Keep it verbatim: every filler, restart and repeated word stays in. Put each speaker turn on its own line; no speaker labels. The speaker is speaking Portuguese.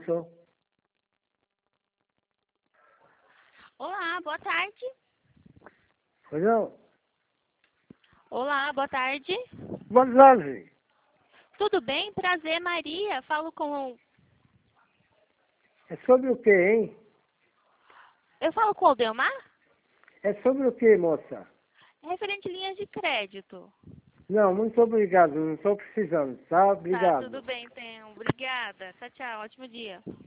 Isso.
Olá, boa tarde.
Pois não?
Olá, boa tarde.
Boa tarde.
Tudo bem? Prazer, Maria. Falo com...
É sobre o quê, hein?
Eu falo com o Delmar?
É sobre o quê, moça?
É referente linhas de crédito.
Não, muito obrigado. Não estou precisando, tá?
Tá, tudo
Obrigado.
bem, então. Obrigada. Tchau, tchau. Ótimo dia.